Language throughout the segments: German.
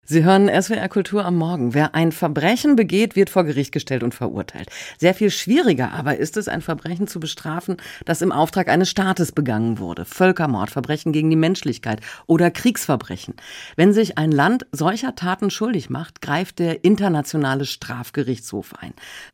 Sie hören SWR Kultur am Morgen. Wer ein Verbrechen begeht, wird vor Gericht gestellt und verurteilt. Sehr viel schwieriger aber ist es, ein Verbrechen zu bestrafen, das im Auftrag eines Staates begangen wurde. Völkermord, Verbrechen gegen die Menschlichkeit oder Kriegsverbrechen. Wenn sich ein Land solcher Taten schuldig macht, greift der Internationale Strafgerichtshof ein.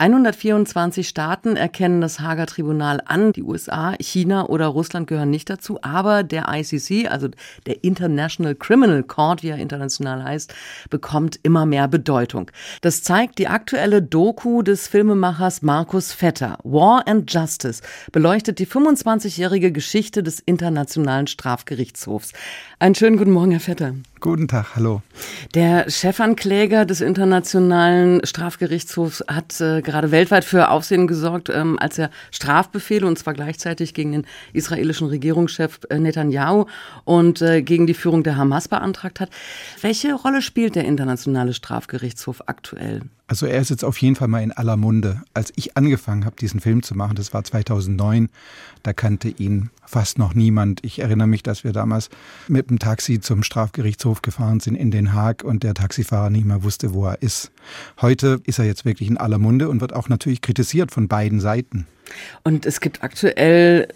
124 Staaten erkennen das Haager Tribunal an. Die USA, China oder Russland gehören nicht dazu. Aber der ICC, also der International Criminal Court, wie er international heißt, bekommt immer mehr Bedeutung. Das zeigt die aktuelle Doku des Filmemachers Markus Vetter. War and Justice beleuchtet die 25-jährige Geschichte des Internationalen Strafgerichtshofs. Einen schönen guten Morgen, Herr Vetter. Guten Tag, hallo. Der Chefankläger des Internationalen Strafgerichtshofs hat gerade weltweit für Aufsehen gesorgt, als er Strafbefehle, und zwar gleichzeitig gegen den israelischen Regierungschef Netanyahu und gegen die Führung der Hamas beantragt hat. Welche Rolle spielt der Internationale Strafgerichtshof aktuell? Also er ist jetzt auf jeden Fall mal in aller Munde. Als ich angefangen habe, diesen Film zu machen, das war 2009, da kannte ihn fast noch niemand. Ich erinnere mich, dass wir damals mit dem Taxi zum Strafgerichtshof gefahren sind in Den Haag und der Taxifahrer nicht mehr wusste, wo er ist. Heute ist er jetzt wirklich in aller Munde und wird auch natürlich kritisiert von beiden Seiten. Und es gibt aktuell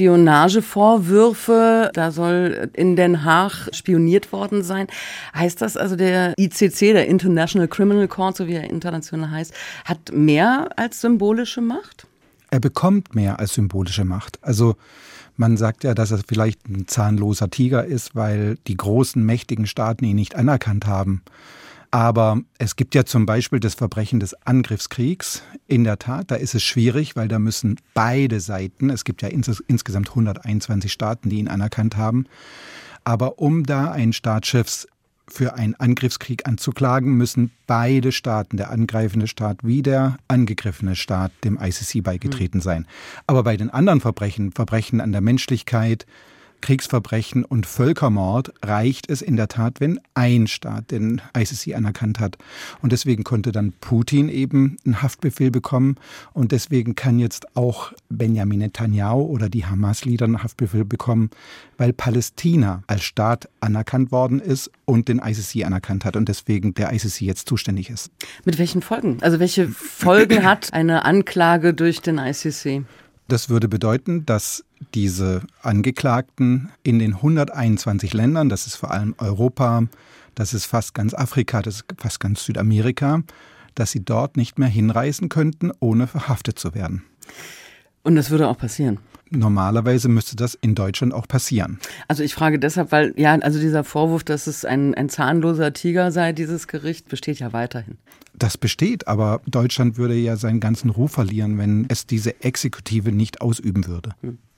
Spionagevorwürfe, da soll in Den Haag spioniert worden sein. Heißt das also, der ICC, der International Criminal Court, so wie er international heißt, hat mehr als symbolische Macht? Er bekommt mehr als symbolische Macht. Also man sagt ja, dass er vielleicht ein zahnloser Tiger ist, weil die großen, mächtigen Staaten ihn nicht anerkannt haben. Aber es gibt ja zum Beispiel das Verbrechen des Angriffskriegs. In der Tat, da ist es schwierig, weil da müssen beide Seiten, es gibt ja insgesamt 121 Staaten, die ihn anerkannt haben. Aber um da einen Staatschef für einen Angriffskrieg anzuklagen, müssen beide Staaten, der angreifende Staat wie der angegriffene Staat, dem ICC beigetreten sein. Aber bei den anderen Verbrechen an der Menschlichkeit, Kriegsverbrechen und Völkermord reicht es in der Tat, wenn ein Staat den ICC anerkannt hat. Und deswegen konnte dann Putin eben einen Haftbefehl bekommen. Und deswegen kann jetzt auch Benjamin Netanyahu oder die Hamas-Leader einen Haftbefehl bekommen, weil Palästina als Staat anerkannt worden ist und den ICC anerkannt hat. Und deswegen der ICC jetzt zuständig ist. Mit welchen Folgen? Also welche Folgen hat eine Anklage durch den ICC? Das würde bedeuten, dass diese Angeklagten in den 121 Ländern, das ist vor allem Europa, das ist fast ganz Afrika, das ist fast ganz Südamerika, dass sie dort nicht mehr hinreisen könnten, ohne verhaftet zu werden. Und das würde auch passieren? Normalerweise müsste das in Deutschland auch passieren. Also ich frage deshalb, weil ja, also dieser Vorwurf, dass es ein zahnloser Tiger sei, dieses Gericht, besteht ja weiterhin. Das besteht, aber Deutschland würde ja seinen ganzen Ruf verlieren, wenn es diese Exekutive nicht ausüben würde.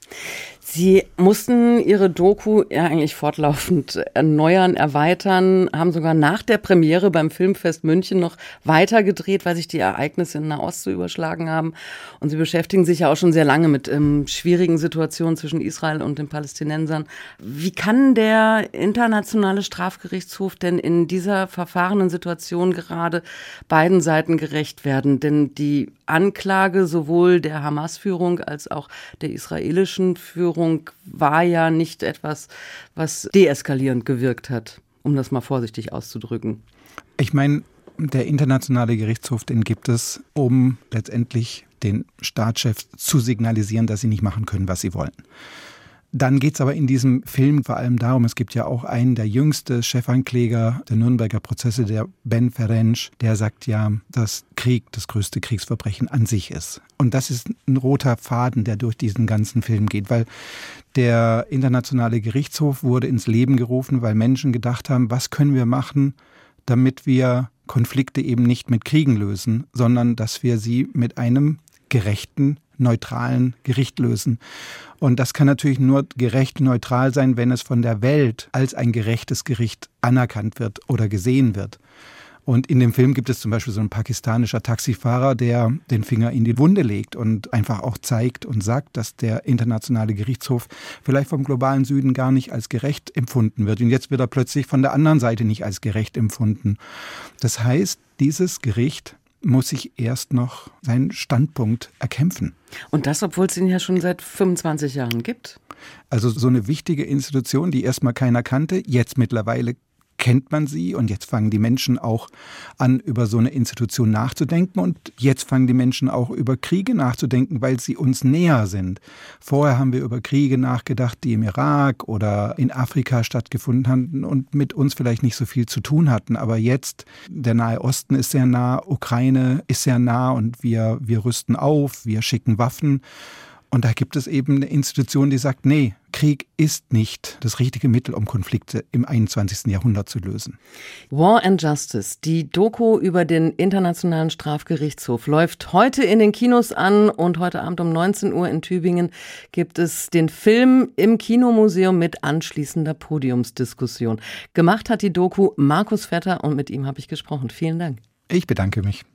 Sie mussten Ihre Doku ja eigentlich fortlaufend erneuern, erweitern, haben sogar nach der Premiere beim Filmfest München noch weiter gedreht, weil sich die Ereignisse in Nahost so überschlagen haben. Und Sie beschäftigen sich ja auch schon sehr lange mit schwierigen Situationen zwischen Israel und den Palästinensern. Wie kann der Internationale Strafgerichtshof denn in dieser verfahrenen Situation gerade beiden Seiten gerecht werden? Denn die Anklage sowohl der Hamas-Führung als auch der israelischen Führung war ja nicht etwas, was deeskalierend gewirkt hat, um das mal vorsichtig auszudrücken. Ich meine, der Internationale Gerichtshof, den gibt es, um letztendlich den Staatschefs zu signalisieren, dass sie nicht machen können, was sie wollen. Dann geht es aber in diesem Film vor allem darum, es gibt ja auch einen, der jüngste Chefankläger der Nürnberger Prozesse, der Ben Ferencz, der sagt ja, dass Krieg das größte Kriegsverbrechen an sich ist. Und das ist ein roter Faden, der durch diesen ganzen Film geht, weil der Internationale Gerichtshof wurde ins Leben gerufen, weil Menschen gedacht haben, was können wir machen, damit wir Konflikte eben nicht mit Kriegen lösen, sondern dass wir sie mit einem gerechten, neutralen Gericht lösen. Und das kann natürlich nur gerecht und neutral sein, wenn es von der Welt als ein gerechtes Gericht anerkannt wird oder gesehen wird. Und in dem Film gibt es zum Beispiel so einen pakistanischer Taxifahrer, der den Finger in die Wunde legt und einfach auch zeigt und sagt, dass der Internationale Gerichtshof vielleicht vom globalen Süden gar nicht als gerecht empfunden wird. Und jetzt wird er plötzlich von der anderen Seite nicht als gerecht empfunden. Das heißt, dieses Gericht muss sich erst noch seinen Standpunkt erkämpfen. Und das, obwohl es ihn ja schon seit 25 Jahren gibt? Also so eine wichtige Institution, die erstmal keiner kannte, jetzt mittlerweile kennt man sie und jetzt fangen die Menschen auch an, über so eine Institution nachzudenken und jetzt fangen die Menschen auch über Kriege nachzudenken, weil sie uns näher sind. Vorher haben wir über Kriege nachgedacht, die im Irak oder in Afrika stattgefunden hatten und mit uns vielleicht nicht so viel zu tun hatten, aber jetzt, der Nahe Osten ist sehr nah, Ukraine ist sehr nah und wir rüsten auf, wir schicken Waffen. Und da gibt es eben eine Institution, die sagt, nee, Krieg ist nicht das richtige Mittel, um Konflikte im 21. Jahrhundert zu lösen. War and Justice, die Doku über den Internationalen Strafgerichtshof, läuft heute in den Kinos an und heute Abend um 19 Uhr in Tübingen gibt es den Film im Kinomuseum mit anschließender Podiumsdiskussion. Gemacht hat die Doku Markus Vetter und mit ihm habe ich gesprochen. Vielen Dank. Ich bedanke mich.